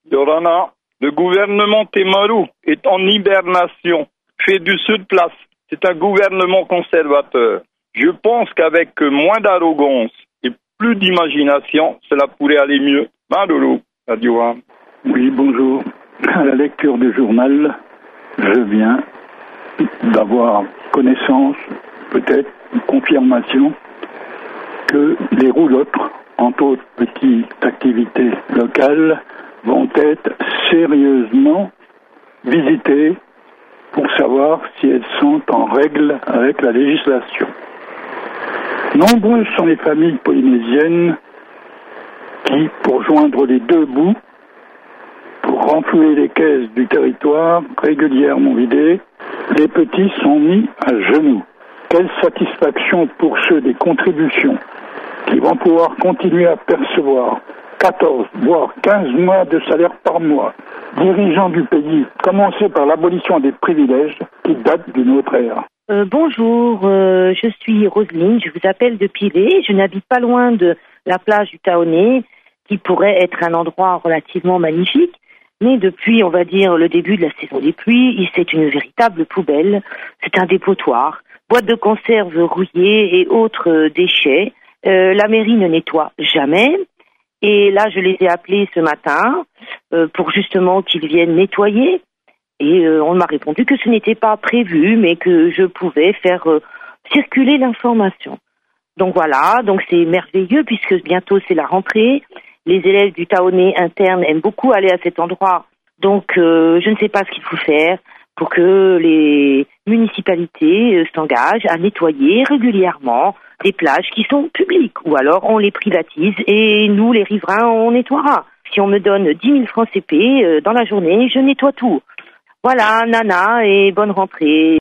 Yorana, le gouvernement Temaru est en hibernation, fait du sud place. C'est un gouvernement conservateur. Je pense qu'avec moins d'arrogance et plus d'imagination, cela pourrait aller mieux. Madoulou, Radio 1. Oui, bonjour. À la lecture du journal, je viens d'avoir connaissance, peut-être une confirmation, que les roulottes, entre autres petites activités locales, vont être sérieusement visitées pour savoir si elles sont en règle avec la législation. Nombreuses sont les familles polynésiennes qui, pour joindre les deux bouts, pour renflouer les caisses du territoire régulièrement vidées, les petits sont mis à genoux. Quelle satisfaction pour ceux des contributions qui vont pouvoir continuer à percevoir 14, voire 15 mois de salaire par mois. Dirigeants du pays, commencez par l'abolition des privilèges qui datent d'une autre ère. Bonjour, je suis Roselyne, je vous appelle de Pilé. Je n'habite pas loin de la plage du Taoné, qui pourrait être un endroit relativement magnifique. Mais depuis, on va dire, le début de la saison des pluies, c'est une véritable poubelle. C'est un dépotoir, boîtes de conserve rouillées et autres déchets. La mairie ne nettoie jamais. Et là, je les ai appelés ce matin pour justement qu'ils viennent nettoyer. Et on m'a répondu que ce n'était pas prévu, mais que je pouvais faire circuler l'information. Donc voilà, donc c'est merveilleux puisque bientôt c'est la rentrée. Les élèves du Taoné interne aiment beaucoup aller à cet endroit. Donc je ne sais pas ce qu'il faut faire pour que les municipalités s'engagent à nettoyer régulièrement des plages qui sont publiques. Ou alors on les privatise et nous, les riverains, on nettoiera. Si on me donne 10 000 francs CP dans la journée, je nettoie tout. Voilà, nana, et bonne rentrée.